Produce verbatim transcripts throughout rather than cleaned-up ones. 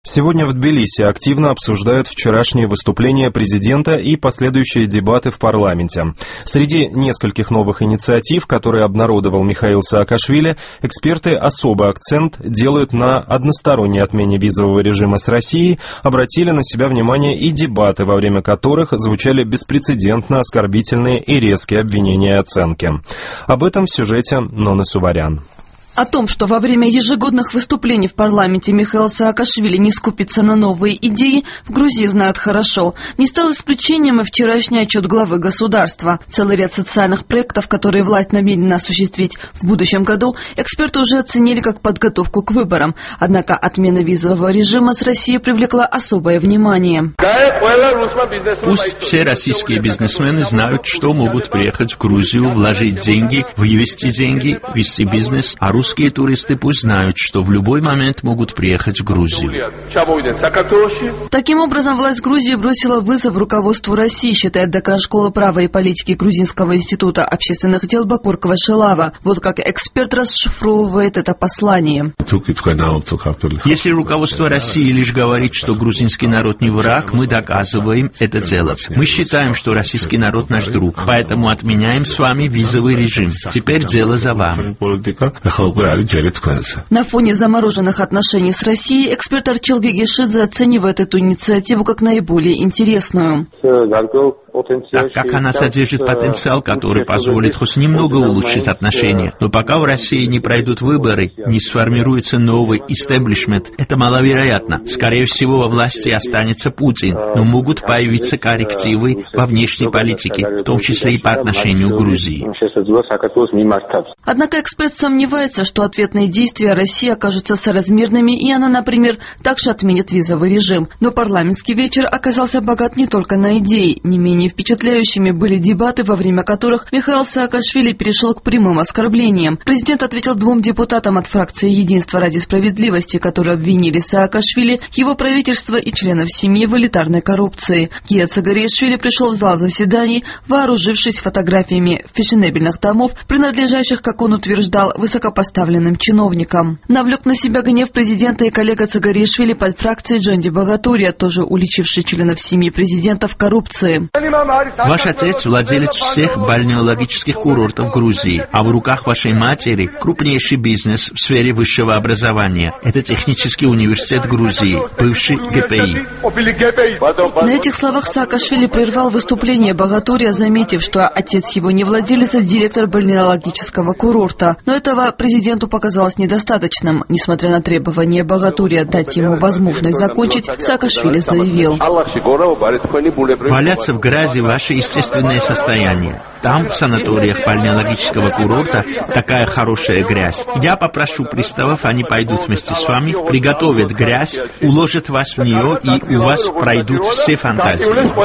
Сегодня в Тбилиси активно обсуждают вчерашнее выступление президента и последующие дебаты в парламенте. Среди нескольких новых инициатив, которые обнародовал Михаил Саакашвили, эксперты особый акцент делают на односторонней отмене визового режима с Россией, обратили на себя внимание и дебаты, во время которых звучали беспрецедентно оскорбительные и резкие обвинения и оценки. Об этом в сюжете Ноны Суварян. О том, что во время ежегодных выступлений в парламенте Михаил Саакашвили не скупится на новые идеи, в Грузии знают хорошо. Не стал исключением и вчерашний отчет главы государства. Целый ряд социальных проектов, которые власть намерена осуществить в будущем году, эксперты уже оценили как подготовку к выборам. Однако отмена визового режима с Россией привлекла особое внимание. Пусть все российские бизнесмены знают, что могут приехать в Грузию, вложить деньги, вывести деньги, вести бизнес, а русские Русские туристы пусть знают, что в любой момент могут приехать в Грузию. Таким образом, власть Грузии бросила вызов руководству России, считает декан школы права и политики Грузинского института общественных дел Бакур Квашилава. Вот как эксперт расшифровывает это послание. Если руководство России лишь говорит, что грузинский народ не враг, мы доказываем это дело. Мы считаем, что российский народ наш друг, поэтому отменяем с вами визовый режим. Теперь дело за вами. На фоне замороженных отношений с Россией эксперт Арчил Гегешидзе оценивает эту инициативу как наиболее интересную. Так как она содержит потенциал, который позволит хоть немного улучшить отношения. Но пока в России не пройдут выборы, не сформируется новый истеблишмент, это маловероятно. Скорее всего, во власти останется Путин, но могут появиться коррективы во внешней политике, в том числе и по отношению к Грузии. Однако эксперт сомневается, что ответные действия России окажутся соразмерными, и она, например, также отменит визовый режим. Но парламентский вечер оказался богат не только на идеи. Не менее впечатляющими были дебаты, во время которых Михаил Саакашвили перешел к прямым оскорблениям. Президент ответил двум депутатам от фракции «Единство ради справедливости», которые обвинили Саакашвили, его правительство и членов семьи в элитарной коррупции. Гия Цагариашвили пришел в зал заседаний, вооружившись фотографиями фешенебельных домов, принадлежащих, как он утверждал, высокопоставленным чиновникам. Навлек на себя гнев президента и коллега Цагариашвили под фракцией Джонди Багатурия, тоже уличивший членов семьи президента в коррупции. Ваш отец владелец всех бальнеологических курортов Грузии, а в руках вашей матери крупнейший бизнес в сфере высшего образования. Это технический университет Грузии, бывший ГПИ. На этих словах Саакашвили прервал выступление Багатурия, заметив, что отец его не владелец, а директор бальнеологического курорта. Но этого президенту показалось недостаточным. Несмотря на требования Багатурия дать ему возможность закончить, Саакашвили заявил: «Валяться в грязи — ваше естественное состояние. Там, в санаториях бальнеологического курорта, такая хорошая грязь. Я попрошу приставов, они пойдут вместе с вами, приготовят грязь, уложат вас в нее, и у вас пройдут все фантазии».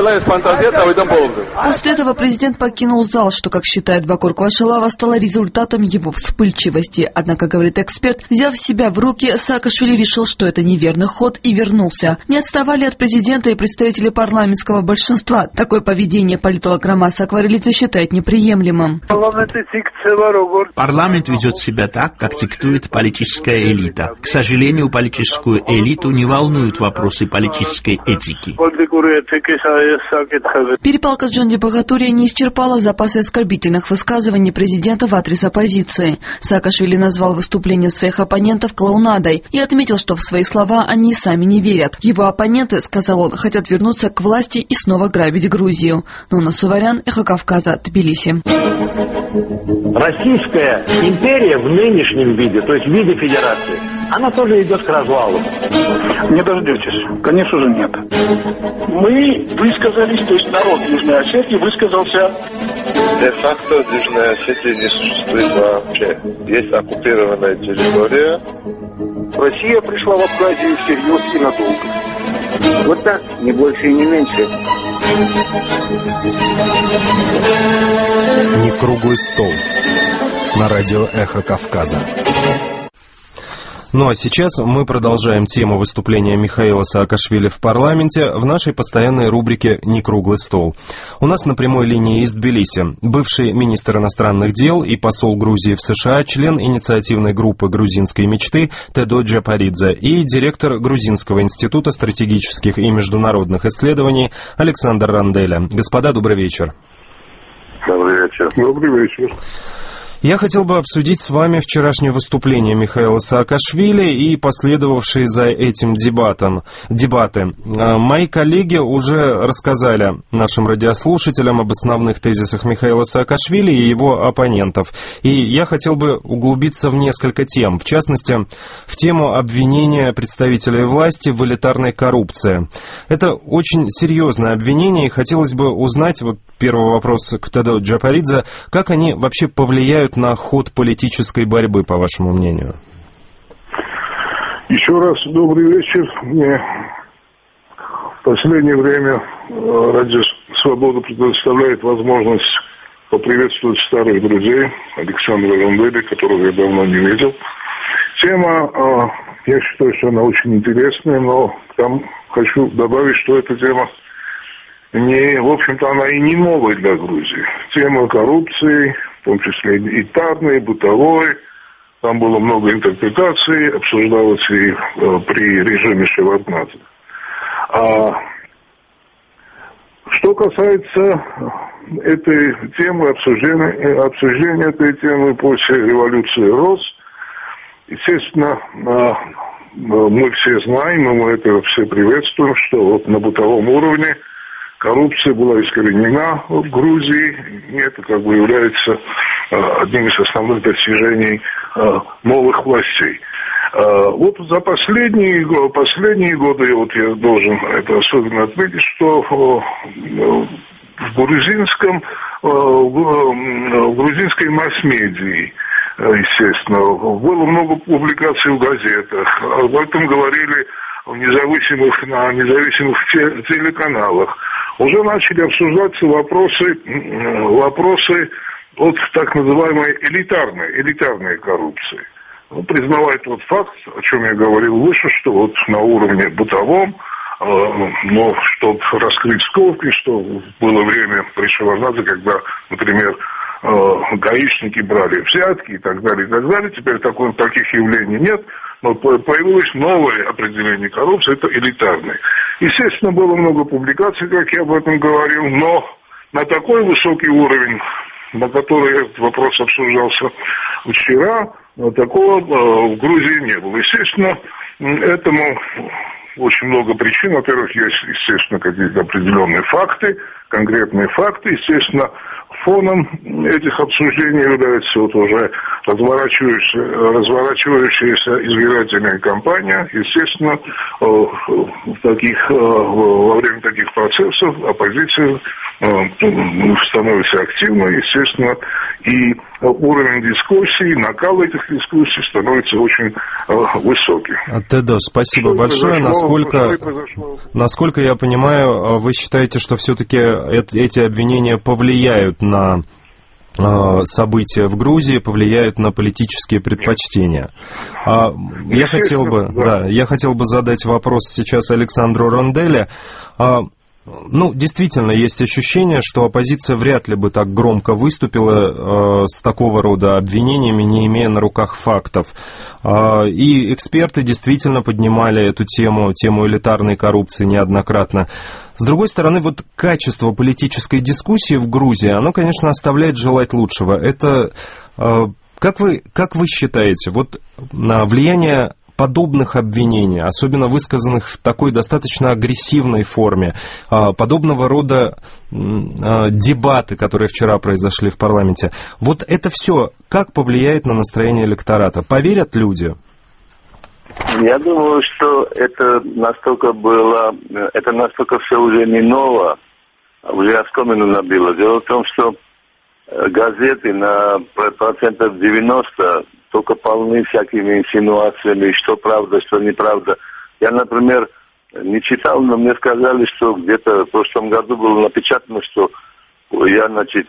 После этого президент покинул зал, что, как считает Бакур Квашилава, стало результатом его вспыльчивости. Однако, говорит эксперт, взяв себя в руки, Саакашвили решил, что это неверный ход, и вернулся. Не отставали от президента и представители парламентского большинства. Такое поведение политолог Ромас Акварелидзе считает неприемлемым. Парламент ведет себя так, как диктует политическая элита. К сожалению, политическую элиту не волнуют вопросы политической этики. Перепалка с Джонди Багатурия не исчерпала запасы оскорбительных высказываний президента в адрес оппозиции. Саакашвили назвал выступление своих оппонентов клоунадой и отметил, что в свои слова они и сами не верят. Его оппоненты, сказал он, хотят вернуться к власти и снова грабить Грузию. Нона Суварян, Эхо Кавказа, Тбилиси. Российская империя в нынешнем виде, то есть в виде федерации, она тоже идет к развалу. Не дождетесь. Конечно же нет. Мы высказались, то есть народ Южной Осетии высказался. Де-факто Южная Осетия не существует вообще. Есть оккупированная территория. Россия пришла в Абхазию всерьез и надолго. Вот так, не больше и не меньше. Не круглый стол. На радио «Эхо Кавказа». Ну а сейчас мы продолжаем тему выступления Михаила Саакашвили в парламенте в нашей постоянной рубрике «Не круглый стол». У нас на прямой линии из Тбилиси бывший министр иностранных дел и посол Грузии в США, член инициативной группы грузинской мечты Тедо Джапаридзе и директор Грузинского института стратегических и международных исследований Александр Ронделя. Господа, добрый вечер. Добрый вечер. Добрый вечер. Я хотел бы обсудить с вами вчерашнее выступление Михаила Саакашвили и последовавшие за этим дебатом, дебаты. Мои коллеги уже рассказали нашим радиослушателям об основных тезисах Михаила Саакашвили и его оппонентов. И я хотел бы углубиться в несколько тем, в частности, в тему обвинения представителей власти в элитарной коррупции. Это очень серьезное обвинение, и хотелось бы узнать, вот первый вопрос к Тедо Джапаридзе, как они вообще повлияют на ход политической борьбы, по вашему мнению? Еще раз добрый вечер. Мне в последнее время Радио Свобода предоставляет возможность поприветствовать старых друзей Александра Ронделя, которого я давно не видел. Тема, я считаю, что она очень интересная, но там хочу добавить, что эта тема не, в общем-то, она и не новая для Грузии. Тема коррупции, в том числе элитарной, бытовой. Там было много интерпретаций, обсуждалось и э, при режиме Шеварднадзе. А что касается этой темы, обсуждения, обсуждения этой темы после революции РОС, естественно, э, мы все знаем, и мы это все приветствуем, что вот на бытовом уровне коррупция была искоренена в Грузии, и это как бы является э, одним из основных достижений э, новых властей. Э, вот за последние, последние годы, вот я должен это особенно отметить, что э, в грузинском, э, в, в грузинской масс-медии, естественно, было много публикаций в газетах, об этом говорили в независимых, на независимых телеканалах. Уже начали обсуждаться вопросы, вопросы от так называемой элитарной, элитарной коррупции. Ну, признавая тот факт, о чем я говорил выше, что вот на уровне бытовом, э, но чтобы раскрыть скобки, что было время при Шеварднадзе, когда, например, э, гаишники брали взятки и так далее, и так далее. Теперь такой, таких явлений нет. Но появилось новое определение коррупции, это элитарное. Естественно, было много публикаций, как я об этом говорил, но на такой высокий уровень, на который этот вопрос обсуждался вчера, такого в Грузии не было. Естественно, этому очень много причин. Во-первых, есть, естественно, какие-то определенные факты, конкретные факты. Естественно, фоном этих обсуждений является вот уже разворачивающаяся, разворачивающаяся избирательная кампания. Естественно, в таких, во время таких процессов оппозиция становится активной, естественно, и уровень дискуссий, накал этих дискуссий становится очень высоким. Тедо, спасибо что большое. Насколько, насколько я понимаю, вы считаете, что все-таки эти обвинения повлияют на события в Грузии, повлияют на политические предпочтения. Я хотел бы, да. Да, я хотел бы задать вопрос сейчас Александру Ронделе. Ну, действительно, есть ощущение, что оппозиция вряд ли бы так громко выступила э, с такого рода обвинениями, не имея на руках фактов. Э, и эксперты действительно поднимали эту тему, тему элитарной коррупции неоднократно. С другой стороны, вот качество политической дискуссии в Грузии, оно, конечно, оставляет желать лучшего. Это, э, как вы, как вы считаете, вот на влияние подобных обвинений, особенно высказанных в такой достаточно агрессивной форме, подобного рода дебаты, которые вчера произошли в парламенте, вот это все как повлияет на настроение электората? Поверят люди? Я думаю, что это настолько было, это настолько все уже не ново, уже оскомину набило. Дело в том, что газеты на процентов девяносто только полны всякими инсинуациями, что правда, что неправда. Я, например, не читал, но мне сказали, что где-то в прошлом году было напечатано, что я, значит,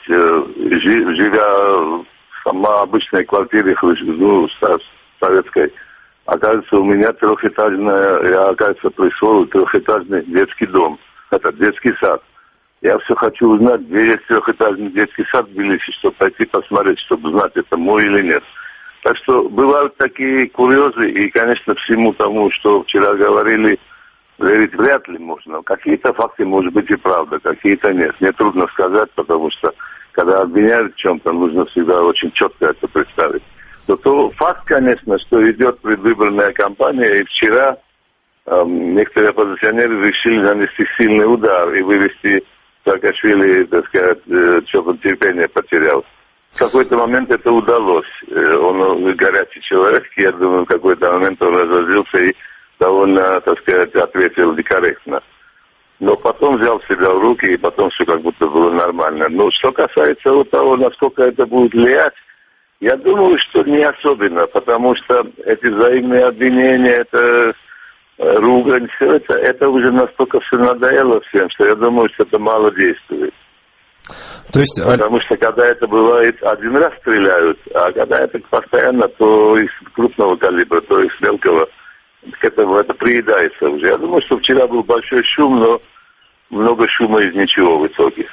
живя в самой обычной квартире, ну, советской, Оказывается, у меня трехэтажная, я, оказывается, присвоил трехэтажный детский дом. Это детский сад. Я все хочу узнать, где есть трехэтажный детский сад в Тбилиси, чтобы пойти посмотреть, чтобы знать, это мой или нет. Так что бывают такие курьезы, и, конечно, всему тому, что вчера говорили, верить вряд ли можно. Какие-то факты, может быть, и правда, какие-то нет. Мне трудно сказать, потому что, когда обвиняют в чем-то, нужно всегда очень четко это представить. Но то факт, конечно, что идет предвыборная кампания, и вчера эм, некоторые оппозиционеры решили нанести сильный удар и вывести Саакашвили, так сказать, э, что-то терпение потерял. В какой-то момент это удалось. Э, он горячий человек, я думаю, в какой-то момент он разозлился и довольно, так сказать, ответил некорректно. Но потом взял себя в руки, и потом все как будто было нормально. Но что касается вот того, насколько это будет влиять, я думаю, что не особенно, потому что эти взаимные обвинения, это ругань, все это, это уже настолько все надоело всем, что я думаю, что это мало действует. То есть... Потому что когда это бывает, один раз стреляют, а когда это постоянно, то из крупного калибра, то из мелкого, к этому это приедается уже. Я думаю, что вчера был большой шум, но много шума из ничего в итоге.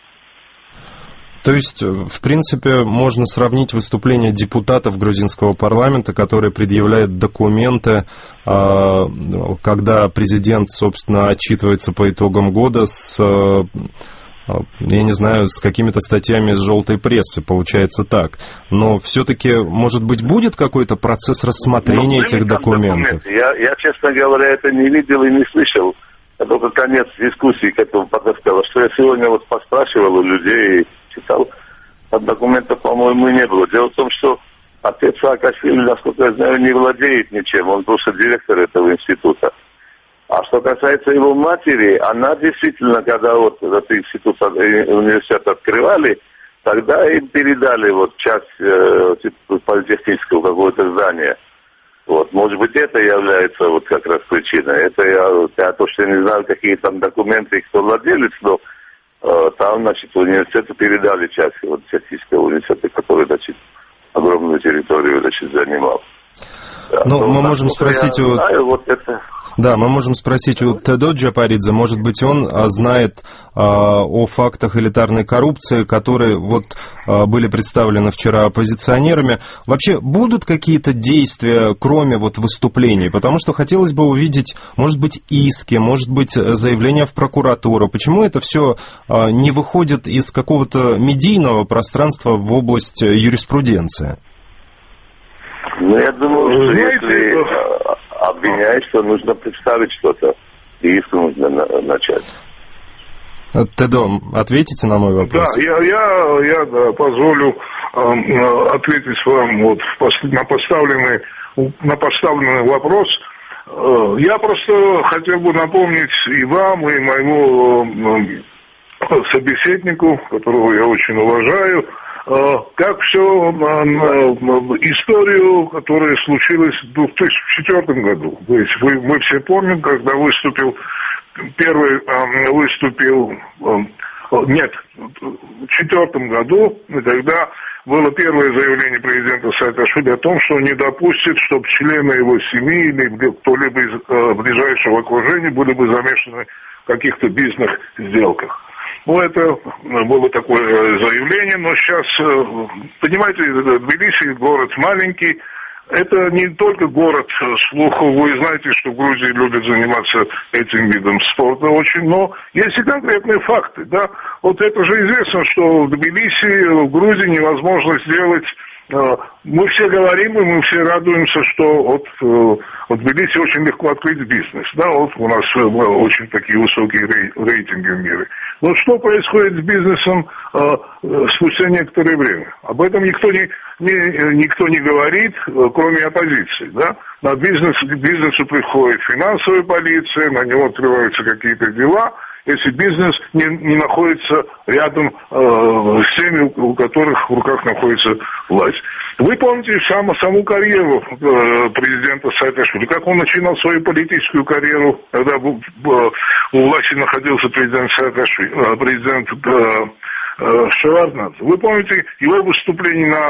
То есть, в принципе, можно сравнить выступление депутатов грузинского парламента, которые предъявляют документы, когда президент, собственно, отчитывается по итогам года с, я не знаю, с какими-то статьями из желтой прессы, получается так. Но все-таки, может быть, будет какой-то процесс рассмотрения ну, этих документов? Я, я, честно говоря, это не видел и не слышал. Это только конец дискуссии к этому подоспел. Что я сегодня вот поспрашивал у людей, читал, а документов, по-моему, не было. Дело в том, что отец Саакашвили, насколько я знаю, не владеет ничем. Он просто директор этого института. А что касается его матери, она действительно, когда вот этот институт, университет открывали, тогда им передали вот часть э, политехнического какого-то здания. Вот, может быть, это является вот как раз причиной. Это я, я то, что я не знаю, какие там документы, кто владелец, но э, там, значит, университету передали часть вот технического университета, который, значит, огромную территорию, значит, занимал. Ну, да, мы можем спросить у... Знаю, вот это... Да, мы можем спросить у Тедо Джапаридзе, может быть, он знает а, о фактах элитарной коррупции, которые вот а, были представлены вчера оппозиционерами. Вообще, будут какие-то действия, кроме вот выступлений? Потому что хотелось бы увидеть, может быть, иски, может быть, заявления в прокуратуру. Почему это все а, не выходит из какого-то медийного пространства в область юриспруденции? Ну, я думаю, что если обвиняешь, то нужно представить что-то, и иск нужно начать. Тедо, ответите на мой вопрос? Да, я, я, я да, позволю э, ответить вам вот на поставленный, на поставленный вопрос. Э, я просто хотел бы напомнить и вам, и моему э, собеседнику, которого я очень уважаю, как все историю, которая случилась в две тысячи четвёртом году. То есть вы, мы все помним, когда выступил, первый выступил, нет, в две тысячи четвёртом году, и тогда было первое заявление президента Саакашвили о том, что он не допустит, чтобы члены его семьи или кто-либо из ближайшего окружения были бы замешаны в каких-то бизнес-сделках. Ну, это было такое заявление, но сейчас, понимаете, Тбилиси город маленький, это не только город слухов, вы знаете, что в Грузии любят заниматься этим видом спорта очень, но есть и конкретные факты, да. Вот это же известно, что в Тбилиси, в Грузии невозможно сделать. Мы все говорим, и мы все радуемся, что вот, вот в Тбилиси очень легко открыть бизнес. Да, вот у нас очень такие высокие рейтинги в мире. Но что происходит с бизнесом э, спустя некоторое время? Об этом никто не, не, никто не говорит, кроме оппозиции. Да? На бизнес, к бизнесу приходит финансовая полиция, на него открываются какие-то дела, если бизнес не, не находится рядом э, с теми, у которых в руках находится власть. Вы помните саму, саму карьеру э, президента Саакашвили, как он начинал свою политическую карьеру, когда в, в, у власти находился президент Саакашвили, э, президент э, э, Шеварднадзе. Вы помните его выступление на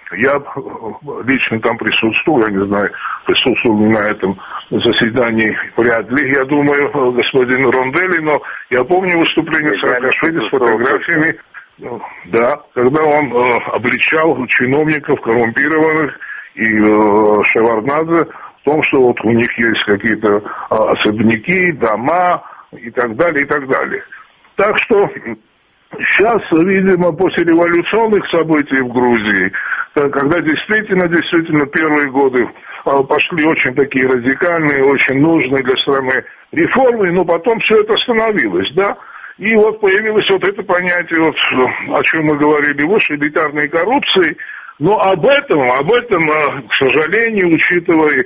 Я лично там присутствовал, я не знаю, присутствовал ли на этом заседании, вряд ли, я думаю, господин Ронделли, но я помню выступление Саакашвили с фотографиями, да, когда он э, обличал чиновников коррумпированных и э, Шеварднадзе в том, что вот у них есть какие-то э, особняки, дома и так далее, и так далее. Так что сейчас, видимо, после революционных событий в Грузии, когда действительно, действительно первые годы пошли очень такие радикальные, очень нужные для страны реформы, но потом все это остановилось, да, и вот появилось вот это понятие, вот, о чем мы говорили выше, элитарной коррупции, но об этом, об этом, к сожалению, учитывая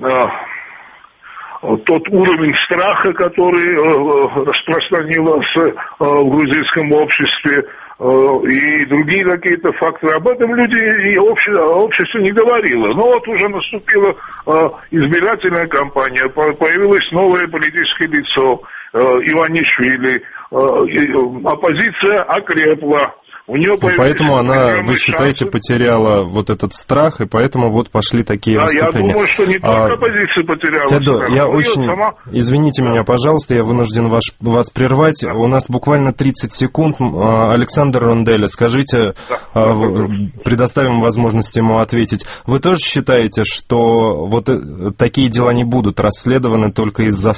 тот уровень страха, который э, распространился э, в грузинском обществе, э, и другие какие-то факторы. Об этом люди и обще, общество не говорило. Но вот уже наступила э, избирательная кампания, появилось новое политическое лицо, э, Иванишвили, э, оппозиция окрепла. У нее поэтому она, вы считаете, шансы. Потеряла вот этот страх, и поэтому вот пошли такие да, выступления. Я думаю, что не только а, оппозиция потеряла Тедо, страх. я очень... Сама... Извините да. меня, пожалуйста, я вынужден вас, вас прервать. Да. У нас буквально тридцать секунд. Александр Ронделли, скажите, да. Да, предоставим возможность ему ответить. Вы тоже считаете, что вот такие дела не будут расследованы только из-за